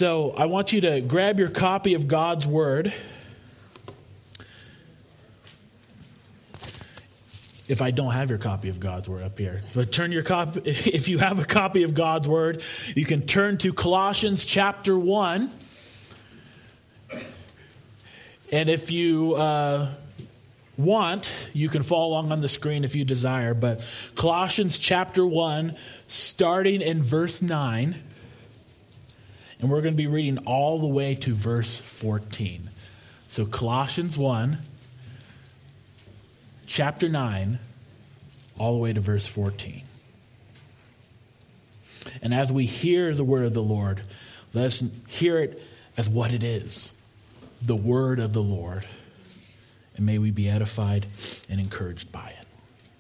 So I want you to grab your copy of God's Word. If I don't have your copy of God's Word up here, but turn your copy. If you have a copy of God's Word, you can turn to Colossians chapter 1. And if you want, you can follow along on the screen if you desire. But Colossians chapter 1, starting in verse 9. And we're going to be reading all the way to verse 14. So Colossians 1, chapter 9, all the way to verse 14. And as we hear the word of the Lord, let us hear it as what it is, the word of the Lord. And may we be edified and encouraged by it.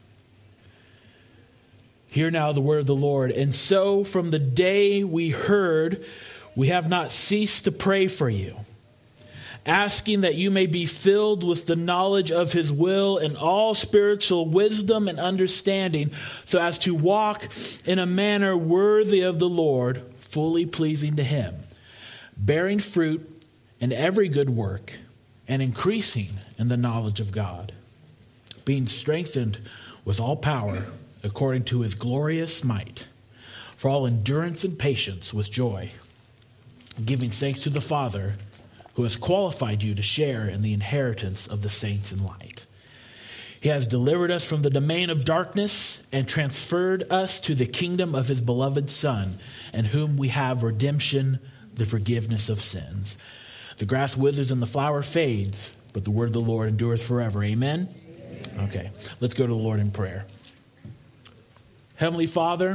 Hear now the word of the Lord. And so from the day we heard, we have not ceased to pray for you, asking that you may be filled with the knowledge of his will and all spiritual wisdom and understanding, so as to walk in a manner worthy of the Lord, fully pleasing to him, bearing fruit in every good work and increasing in the knowledge of God, being strengthened with all power according to his glorious might, for all endurance and patience with joy, giving thanks to the Father who has qualified you to share in the inheritance of the saints in light. He has delivered us from the domain of darkness and transferred us to the kingdom of his beloved Son, in whom we have redemption, the forgiveness of sins. The grass withers and the flower fades, but the word of the Lord endures forever. Amen? Okay, let's go to the Lord in prayer. Heavenly Father,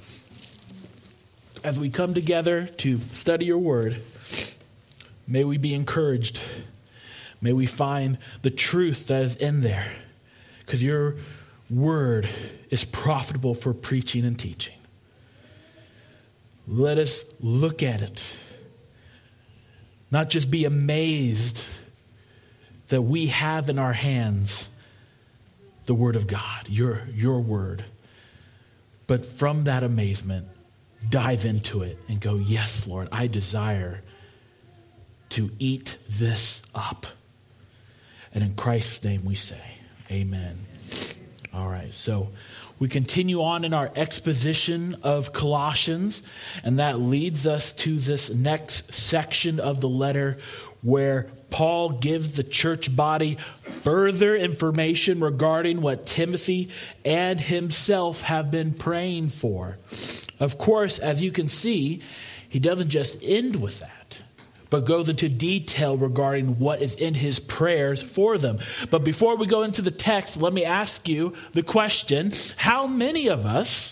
as we come together to study your word, may we be encouraged. May we find the truth that is in there, because your word is profitable for preaching and teaching. Let us look at it, not just be amazed that we have in our hands the word of God, your word, but from that amazement, dive into it and go, yes, Lord, I desire to eat this up. And in Christ's name we say, amen. All right, so we continue on in our exposition of Colossians, and that leads us to this next section of the letter where Paul gives the church body further information regarding what Timothy and himself have been praying for. Of course, as you can see, he doesn't just end with that, but goes into detail regarding what is in his prayers for them. But before we go into the text, let me ask you the question, how many of us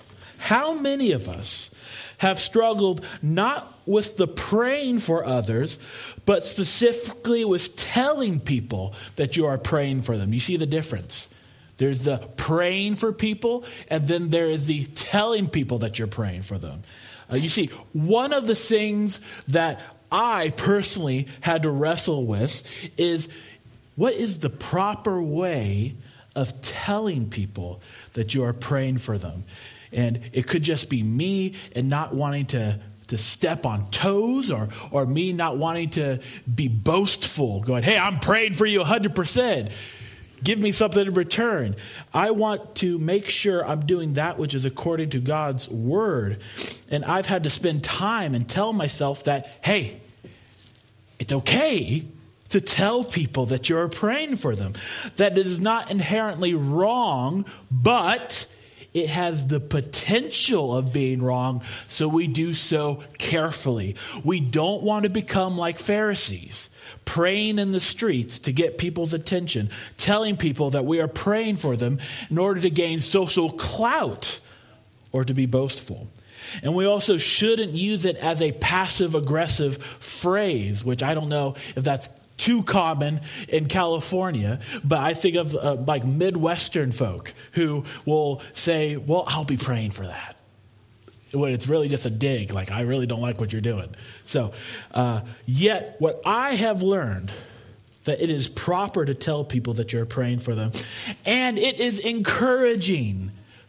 have struggled not with the praying for others, but specifically with telling people that you are praying for them? You see the difference? There's the praying for people, and then there is the telling people that you're praying for them. You see, one of the things that I personally had to wrestle with is, what is the proper way of telling people that you are praying for them? And it could just be me and not wanting to step on toes, or me not wanting to be boastful, going, hey, I'm praying for you 100%. Give me something in return. I want to make sure I'm doing that which is according to God's word. And I've had to spend time and tell myself that, hey, it's okay to tell people that you're praying for them. That it is not inherently wrong, but it has the potential of being wrong, so we do so carefully. We don't want to become like Pharisees, praying in the streets to get people's attention, telling people that we are praying for them in order to gain social clout or to be boastful. And we also shouldn't use it as a passive-aggressive phrase, which I don't know if that's too common in California, but I think of like Midwestern folk who will say, well, I'll be praying for that. When it's really just a dig, like, I really don't like what you're doing. So, yet what I have learned, that it is proper to tell people that you're praying for them, and it is encouraging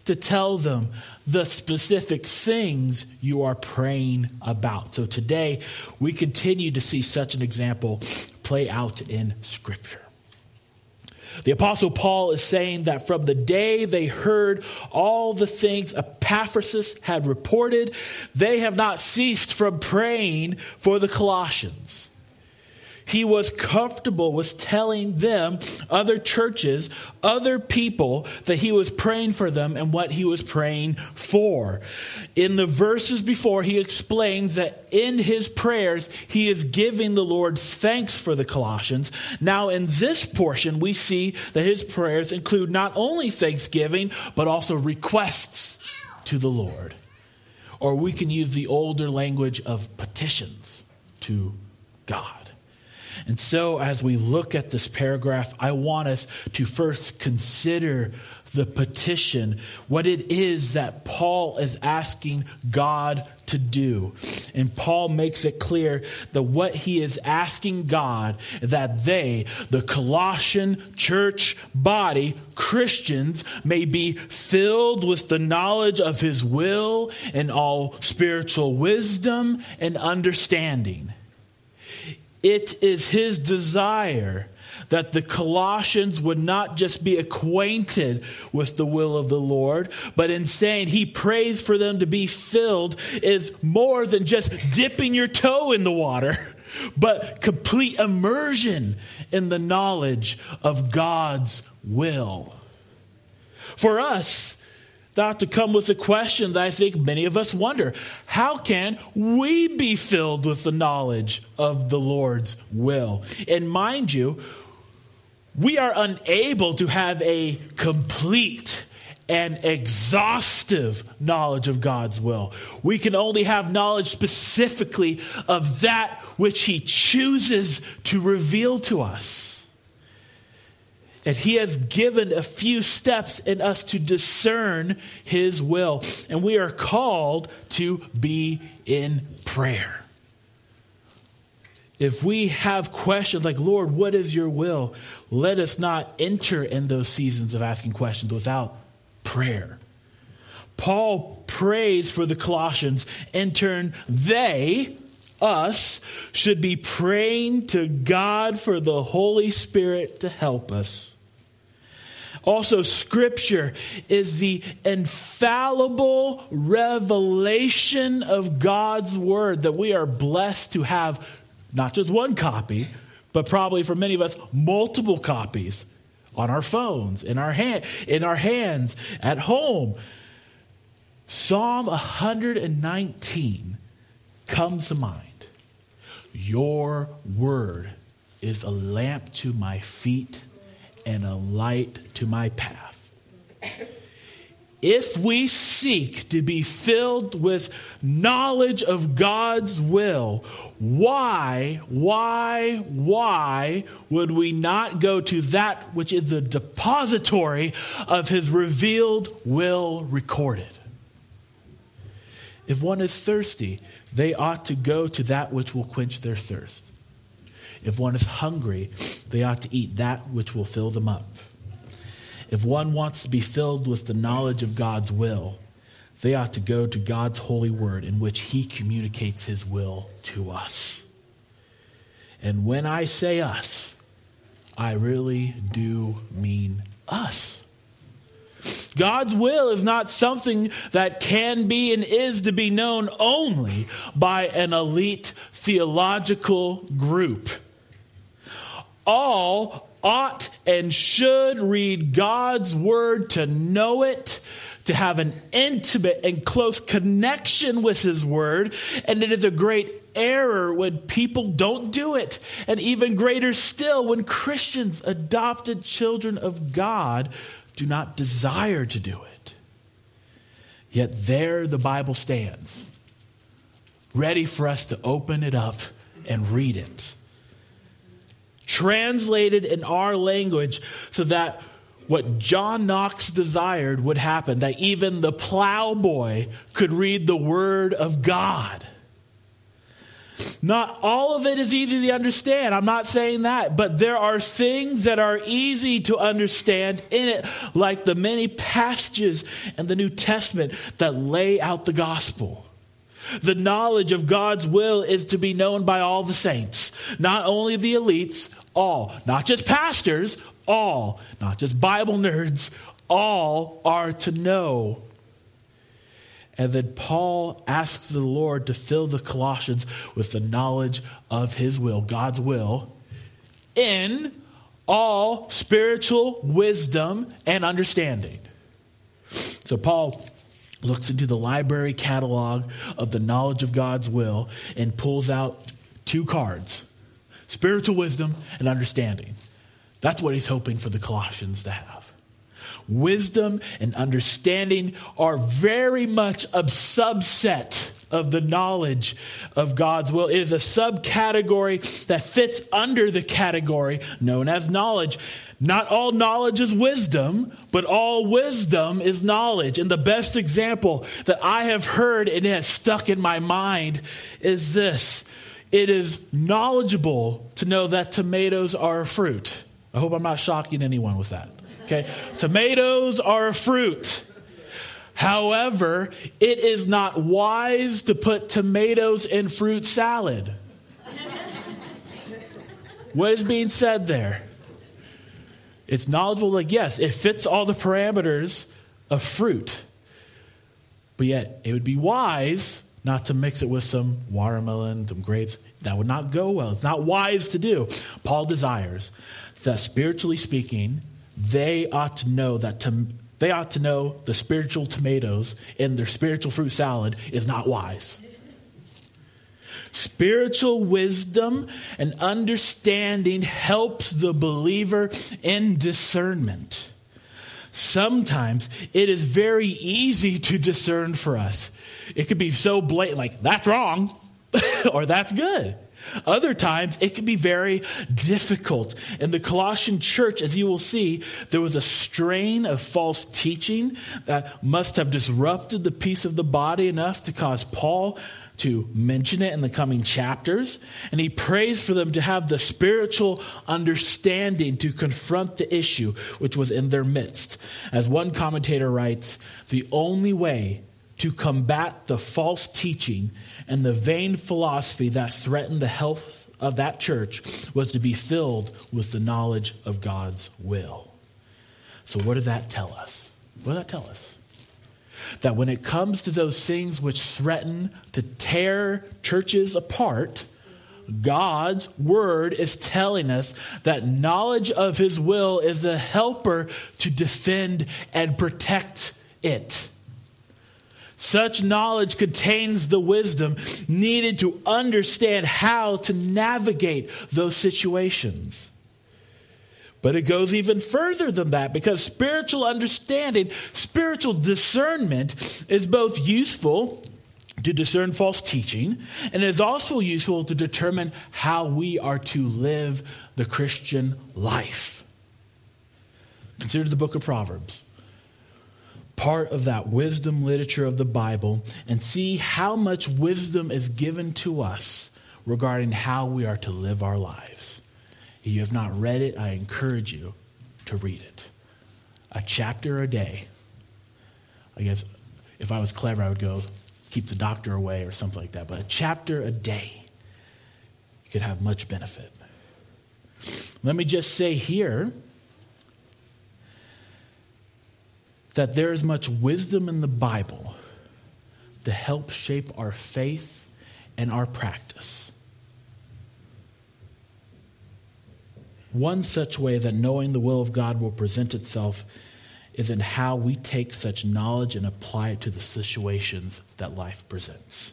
to tell them the specific things you are praying about. So today, we continue to see such an example play out in Scripture. The Apostle Paul is saying that from the day they heard all the things Epaphras had reported, they have not ceased from praying for the Colossians. He was comfortable with telling them, other churches, other people, that he was praying for them and what he was praying for. In the verses before, he explains that in his prayers, he is giving the Lord thanks for the Colossians. Now, in this portion, we see that his prayers include not only thanksgiving, but also requests to the Lord. Or we can use the older language of petitions to God. And so as we look at this paragraph, I want us to first consider the petition, what it is that Paul is asking God to do. And Paul makes it clear that what he is asking God, that they, the Colossian church body, Christians, may be filled with the knowledge of his will and all spiritual wisdom and understanding. It is his desire that the Colossians would not just be acquainted with the will of the Lord, but in saying he prays for them to be filled is more than just dipping your toe in the water, but complete immersion in the knowledge of God's will. For us, that ought to come with a question that I think many of us wonder. How can we be filled with the knowledge of the Lord's will? And mind you, we are unable to have a complete and exhaustive knowledge of God's will. We can only have knowledge specifically of that which he chooses to reveal to us. And he has given a few steps in us to discern his will. And we are called to be in prayer. If we have questions like, Lord, what is your will? Let us not enter in those seasons of asking questions without prayer. Paul prays for the Colossians. In turn, us, should be praying to God for the Holy Spirit to help us. Also, Scripture is the infallible revelation of God's Word that we are blessed to have not just one copy, but probably for many of us, multiple copies on our phones, in our hands, at home. Psalm 119 comes to mind. Your word is a lamp to my feet and a light to my path. If we seek to be filled with knowledge of God's will, why would we not go to that which is the depository of his revealed will recorded? If one is thirsty, they ought to go to that which will quench their thirst. If one is hungry, they ought to eat that which will fill them up. If one wants to be filled with the knowledge of God's will, they ought to go to God's holy word in which he communicates his will to us. And when I say us, I really do mean us. God's will is not something that can be and is to be known only by an elite theological group. All ought and should read God's word to know it, to have an intimate and close connection with his word. And it is a great error when people don't do it. And even greater still when Christians, adopted children of God, do not desire to do it. Yet there the Bible stands, ready for us to open it up and read it. Translated in our language so that what John Knox desired would happen, that even the plowboy could read the word of God. Not all of it is easy to understand. I'm not saying that. But there are things that are easy to understand in it, like the many passages in the New Testament that lay out the gospel. The knowledge of God's will is to be known by all the saints, not only the elites, all, not just pastors, all, not just Bible nerds, all are to know. And then Paul asks the Lord to fill the Colossians with the knowledge of his will, God's will, in all spiritual wisdom and understanding. So Paul looks into the library catalog of the knowledge of God's will and pulls out 2 cards, spiritual wisdom and understanding. That's what he's hoping for the Colossians to have. Wisdom and understanding are very much a subset of the knowledge of God's will. It is a subcategory that fits under the category known as knowledge. Not all knowledge is wisdom, but all wisdom is knowledge. And the best example that I have heard and it has stuck in my mind is this. It is knowledgeable to know that tomatoes are a fruit. I hope I'm not shocking anyone with that. Okay, tomatoes are a fruit. However, it is not wise to put tomatoes in fruit salad. What is being said there? It's knowledgeable, like, yes, it fits all the parameters of fruit. But yet, it would be wise not to mix it with some watermelon, some grapes. That would not go well. It's not wise to do. Paul desires that, spiritually speaking, they ought to know the spiritual tomatoes in their spiritual fruit salad is not wise. Spiritual wisdom and understanding helps the believer in discernment. Sometimes it is very easy to discern for us. It could be so blatant, like, that's wrong, or that's good. Other times, it can be very difficult. In the Colossian church, as you will see, there was a strain of false teaching that must have disrupted the peace of the body enough to cause Paul to mention it in the coming chapters. And he prays for them to have the spiritual understanding to confront the issue which was in their midst. As one commentator writes, the only way to combat the false teaching and the vain philosophy that threatened the health of that church was to be filled with the knowledge of God's will. So what did that tell us? What did that tell us? That when it comes to those things which threaten to tear churches apart, God's word is telling us that knowledge of his will is a helper to defend and protect it. Such knowledge contains the wisdom needed to understand how to navigate those situations. But it goes even further than that, because spiritual understanding, spiritual discernment is both useful to discern false teaching, and it is also useful to determine how we are to live the Christian life. Consider the book of Proverbs, part of that wisdom literature of the Bible, and see how much wisdom is given to us regarding how we are to live our lives. If you have not read it, I encourage you to read it. A chapter a day. I guess if I was clever, I would go keep the doctor away or something like that. But a chapter a day could have much benefit. Let me just say here that there is much wisdom in the Bible to help shape our faith and our practice. One such way that knowing the will of God will present itself is in how we take such knowledge and apply it to the situations that life presents.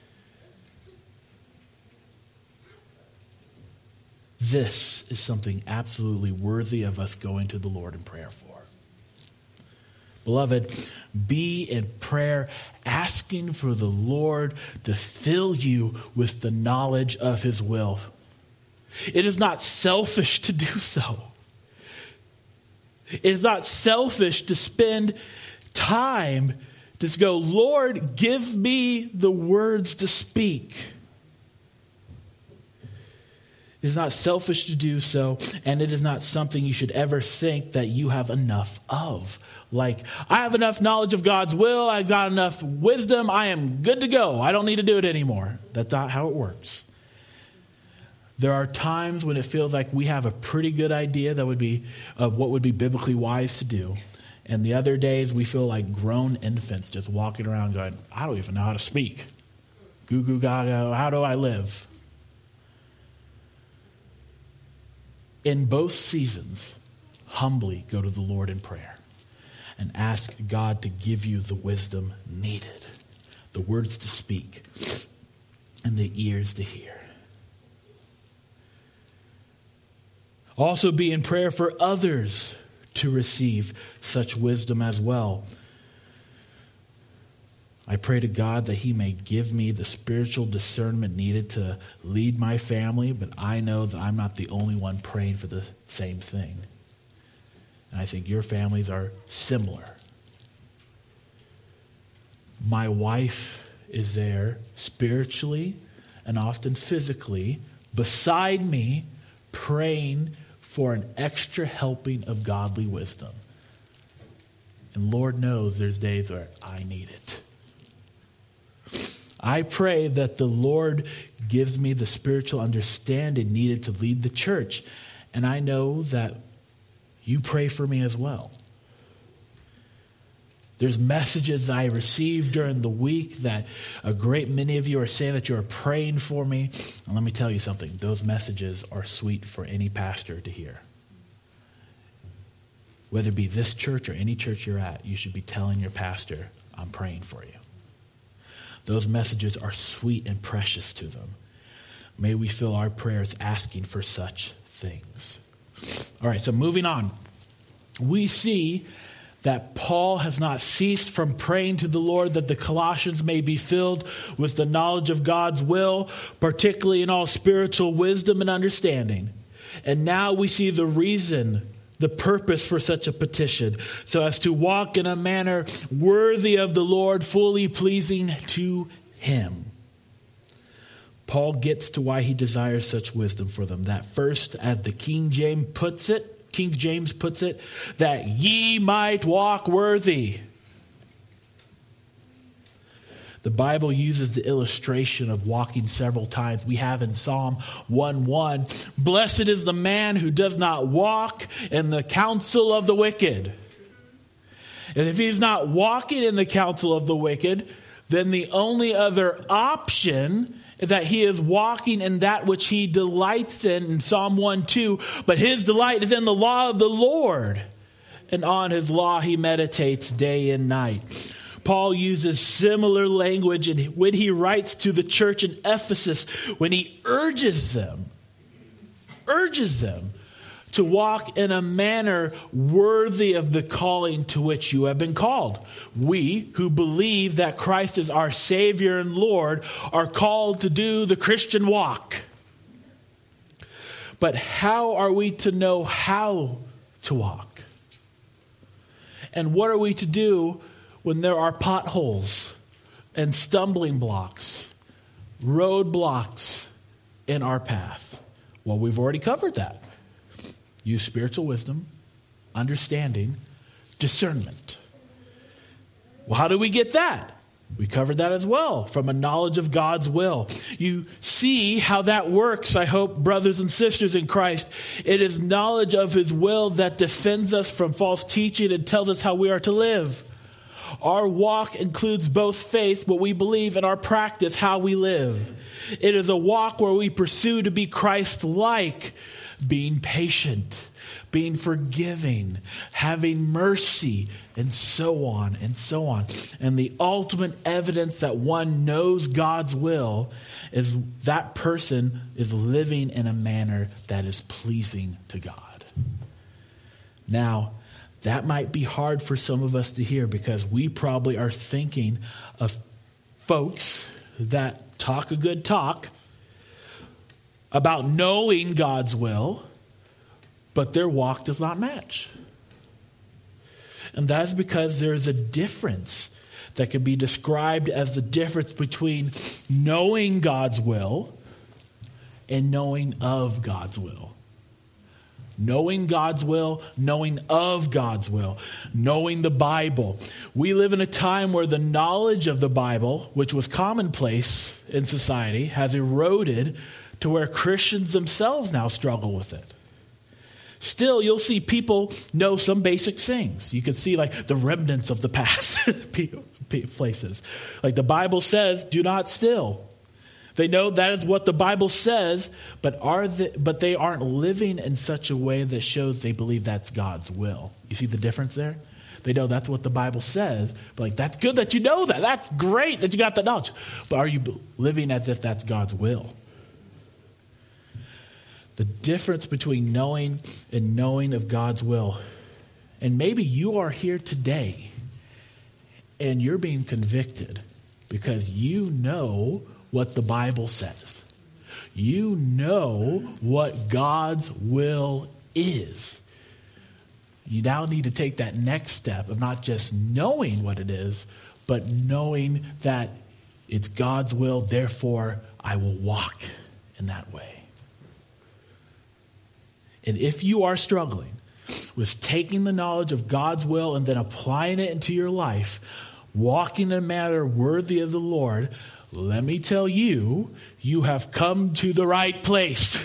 This is something absolutely worthy of us going to the Lord in prayer for. Beloved, be in prayer asking for the Lord to fill you with the knowledge of his will. It is not selfish to do so. It is not selfish to spend time to go, Lord, give me the words to speak. It is not selfish to do so, and it is not something you should ever think that you have enough of. Like, I have enough knowledge of God's will, I've got enough wisdom, I am good to go. I don't need to do it anymore. That's not how it works. There are times when it feels like we have a pretty good idea that would be of what would be biblically wise to do. And the other days we feel like grown infants just walking around going, I don't even know how to speak. Goo goo gaga, how do I live? In both seasons, humbly go to the Lord in prayer and ask God to give you the wisdom needed, the words to speak, and the ears to hear. Also be in prayer for others to receive such wisdom as well. I pray to God that he may give me the spiritual discernment needed to lead my family, but I know that I'm not the only one praying for the same thing. And I think your families are similar. My wife is there spiritually and often physically beside me, praying for an extra helping of godly wisdom. And Lord knows there's days where I need it. I pray that the Lord gives me the spiritual understanding needed to lead the church. And I know that you pray for me as well. There's messages I received during the week that a great many of you are saying that you are praying for me. And let me tell you something. Those messages are sweet for any pastor to hear. Whether it be this church or any church you're at, you should be telling your pastor, I'm praying for you. Those messages are sweet and precious to them. May we fill our prayers asking for such things. All right, so moving on. We see that Paul has not ceased from praying to the Lord that the Colossians may be filled with the knowledge of God's will, particularly in all spiritual wisdom and understanding. And now we see the reason, the purpose for such a petition, so as to walk in a manner worthy of the Lord, fully pleasing to him. Paul gets to why he desires such wisdom for them. That first, as the King James puts it, that ye might walk worthy. The Bible uses the illustration of walking several times. We have in Psalm 1:1, blessed is the man who does not walk in the counsel of the wicked. And if he's not walking in the counsel of the wicked, then the only other option is that he is walking in that which he delights in Psalm 1:2. But his delight is in the law of the Lord, and on his law he meditates day and night. Paul uses similar language when he writes to the church in Ephesus, when he urges them to walk in a manner worthy of the calling to which you have been called. We who believe that Christ is our Savior and Lord are called to do the Christian walk. But how are we to know how to walk? And what are we to do when there are potholes and stumbling blocks, roadblocks in our path? Well, we've already covered that. Use spiritual wisdom, understanding, discernment. Well, how do we get that? We covered that as well, from a knowledge of God's will. You see how that works, I hope, brothers and sisters in Christ. It is knowledge of his will that defends us from false teaching and tells us how we are to live. Our walk includes both faith, what we believe, and our practice, how we live. It is a walk where we pursue to be Christ-like, being patient, being forgiving, having mercy, and so on and so on. And the ultimate evidence that one knows God's will is that person is living in a manner that is pleasing to God. Now, that might be hard for some of us to hear because we probably are thinking of folks that talk a good talk about knowing God's will, but their walk does not match. And that's because there's a difference that can be described as the difference between knowing God's will and knowing of God's will. Knowing God's will, knowing of God's will, knowing the Bible. We live in a time where the knowledge of the Bible, which was commonplace in society, has eroded to where Christians themselves now struggle with it. Still, you'll see people know some basic things. You can see like the remnants of the past places. Like the Bible says, do not steal. They know that is what the Bible says, but they aren't living in such a way that shows they believe that's God's will. You see the difference there? They know that's what the Bible says, but like that's good that you know that. That's great that you got that knowledge. But are you living as if that's God's will? The difference between knowing and knowing of God's will. And maybe you are here today and you're being convicted because you know what the Bible says. You know what God's will is. You now need to take that next step of not just knowing what it is, but knowing that it's God's will, therefore I will walk in that way. And if you are struggling with taking the knowledge of God's will and then applying it into your life, walking in a manner worthy of the Lord, let me tell you, you have come to the right place.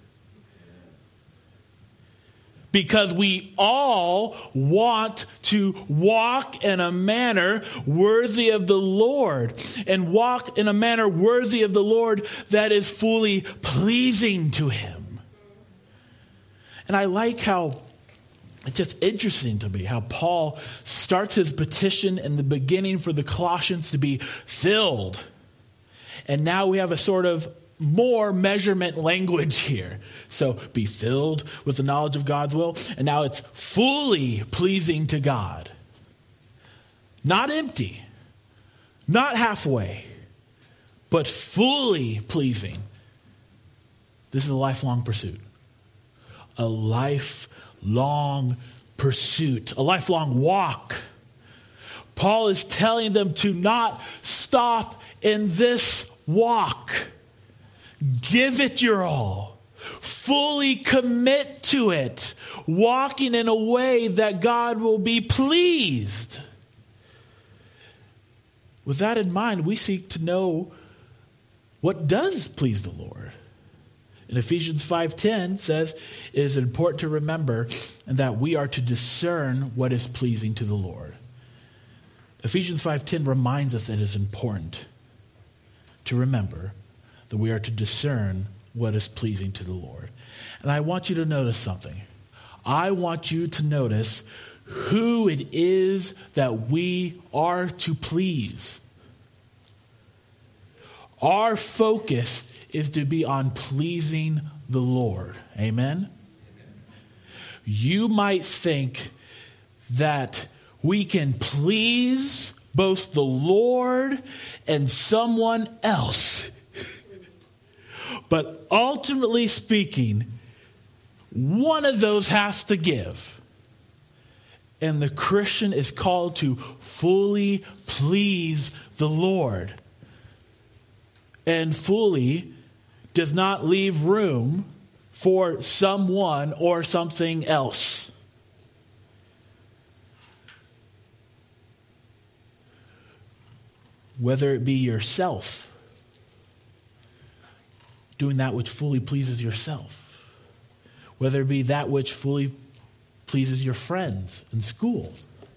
Because we all want to walk in a manner worthy of the Lord, and walk in a manner worthy of the Lord that is fully pleasing to Him. And I like how, it's just interesting to me how Paul starts his petition in the beginning for the Colossians to be filled. And now we have a sort of more measurement language here. So be filled with the knowledge of God's will. And now it's fully pleasing to God. Not empty. Not halfway. But fully pleasing. This is a lifelong pursuit. A lifelong pursuit. A lifelong walk. Paul is telling them to not stop in this walk. Give it your all. Fully commit to it. Walking in a way that God will be pleased. With that in mind, we seek to know what does please the Lord. In Ephesians 5:10 says, it is important to remember that we are to discern what is pleasing to the Lord. Ephesians 5:10 reminds us that it is important to remember that we are to discern what is pleasing to the Lord. And I want you to notice something. I want you to notice who it is that we are to please. Our focus is to be on pleasing the Lord. Amen? You might think that we can please both the Lord and someone else. But ultimately speaking, one of those has to give. And the Christian is called to fully please the Lord. And fully does not leave room for someone or something else. Whether it be yourself, doing that which fully pleases yourself. Whether it be that which fully pleases your friends in school.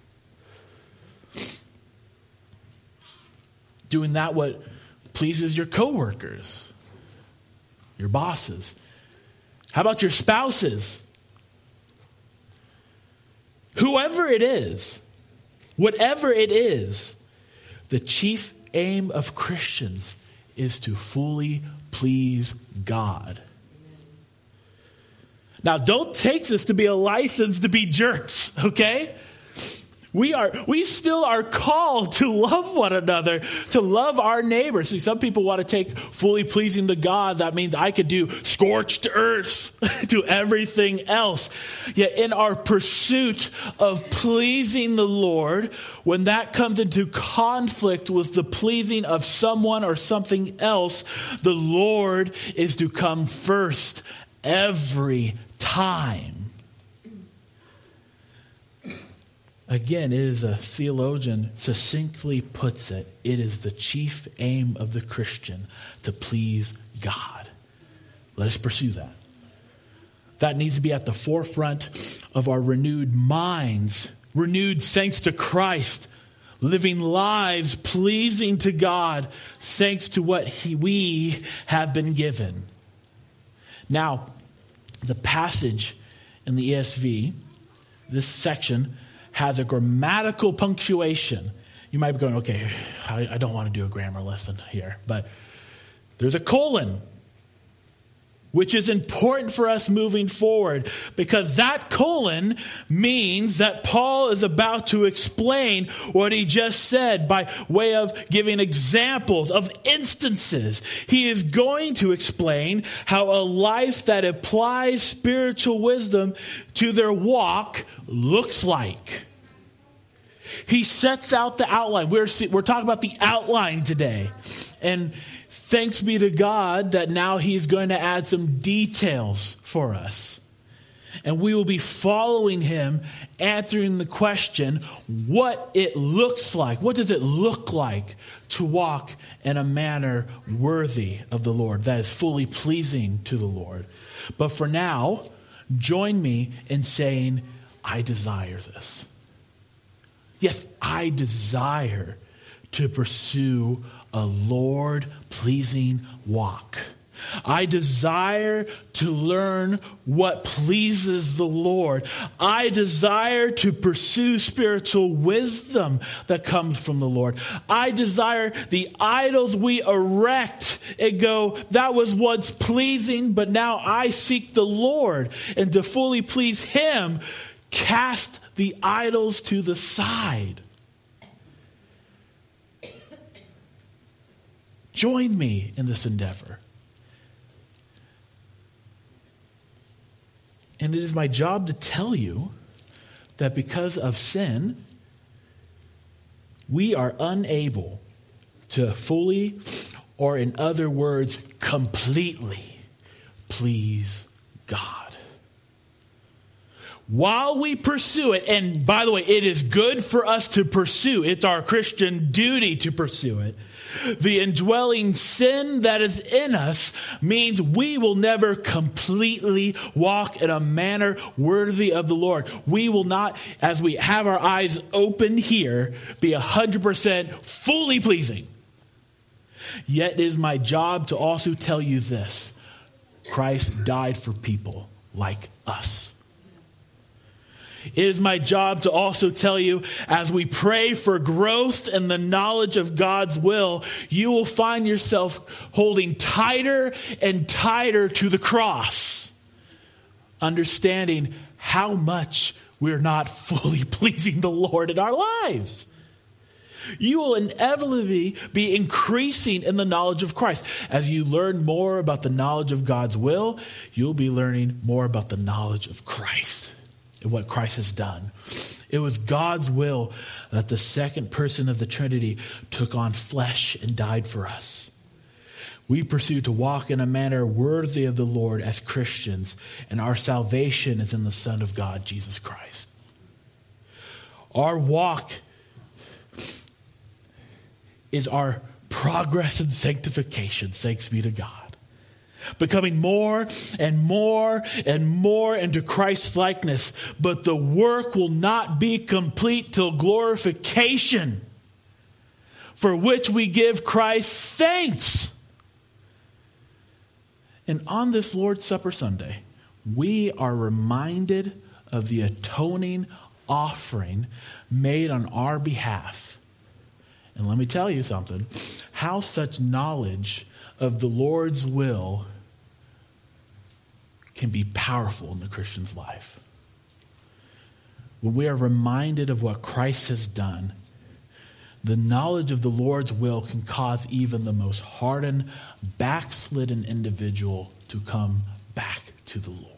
Doing that what pleases your coworkers, your bosses. How about your spouses? Whoever it is, whatever it is, the chief aim of Christians is to fully please God. Now, don't take this to be a license to be jerks, okay? We still are called to love one another, to love our neighbors. See, some people want to take fully pleasing to God. That means I could do scorched earth to everything else. Yet in our pursuit of pleasing the Lord, when that comes into conflict with the pleasing of someone or something else, the Lord is to come first every time. Again, it is a theologian succinctly puts it, it is the chief aim of the Christian to please God. Let us pursue that. That needs to be at the forefront of our renewed minds, renewed thanks to Christ, living lives pleasing to God, thanks to what we have been given. Now, the passage in the ESV, this section, has a grammatical punctuation. You might be going, okay, I don't want to do a grammar lesson here, but there's a colon, which is important for us moving forward, because that colon means that Paul is about to explain what he just said by way of giving examples of instances. He is going to explain how a life that applies spiritual wisdom to their walk looks like. He sets out the outline. We're talking about the outline today. And thanks be to God that now he's going to add some details for us. And we will be following him, answering the question, what it looks like. What does it look like to walk in a manner worthy of the Lord, that is fully pleasing to the Lord? But for now, join me in saying, I desire this. Yes, I desire to pursue a Lord-pleasing walk. I desire to learn what pleases the Lord. I desire to pursue spiritual wisdom that comes from the Lord. I desire the idols we erect and go, that was once pleasing, but now I seek the Lord. And to fully please him, cast the idols to the side. Join me in this endeavor. And it is my job to tell you that because of sin, we are unable to fully, or in other words, completely please God. While we pursue it, and by the way, it is good for us to pursue. It's our Christian duty to pursue it. The indwelling sin that is in us means we will never completely walk in a manner worthy of the Lord. We will not, as we have our eyes open here, be 100% fully pleasing. Yet it is my job to also tell you this. Christ died for people like us. It is my job to also tell you, as we pray for growth in the knowledge of God's will, you will find yourself holding tighter and tighter to the cross, understanding how much we're not fully pleasing the Lord in our lives. You will inevitably be increasing in the knowledge of Christ. As you learn more about the knowledge of God's will, you'll be learning more about the knowledge of Christ and what Christ has done. It was God's will that the second person of the Trinity took on flesh and died for us. We pursue to walk in a manner worthy of the Lord as Christians, and our salvation is in the Son of God, Jesus Christ. Our walk is our progress in sanctification, thanks be to God. Becoming more and more and more into Christ's likeness. But the work will not be complete till glorification, for which we give Christ thanks. And on this Lord's Supper Sunday, we are reminded of the atoning offering made on our behalf. And let me tell you something, how such knowledge of the Lord's will can be powerful in the Christian's life. when we are reminded of what Christ has done, the knowledge of the Lord's will can cause even the most hardened, backslidden individual to come back to the Lord.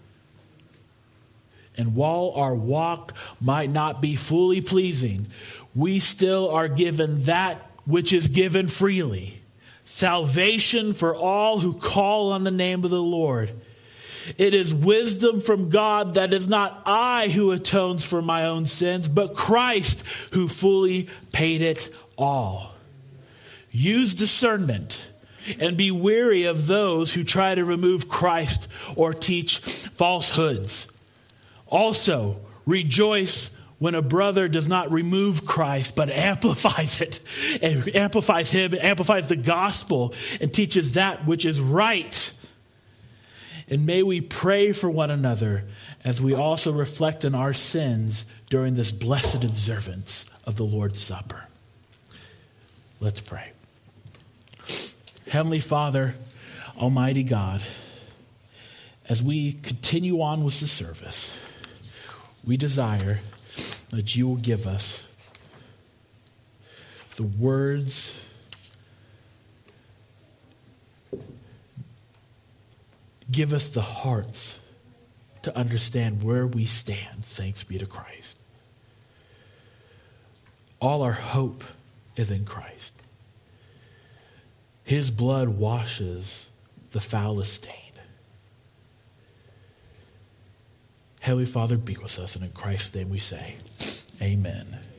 And while our walk might not be fully pleasing, we still are given that which is given freely. Salvation for all who call on the name of the Lord. It is wisdom from God that is not I who atones for my own sins, but Christ who fully paid it all. Use discernment and be wary of those who try to remove Christ or teach falsehoods. Also, rejoice when a brother does not remove Christ, but amplifies it, and amplifies him, amplifies the gospel, and teaches that which is right. And may we pray for one another as we also reflect on our sins during this blessed observance of the Lord's Supper. Let's pray. Heavenly Father, Almighty God, as we continue on with the service, we desire that you will give us the words, give us the hearts to understand where we stand, thanks be to Christ. All our hope is in Christ. His blood washes the foulest stain. Heavenly Father, be with us, and in Christ's name we say, amen.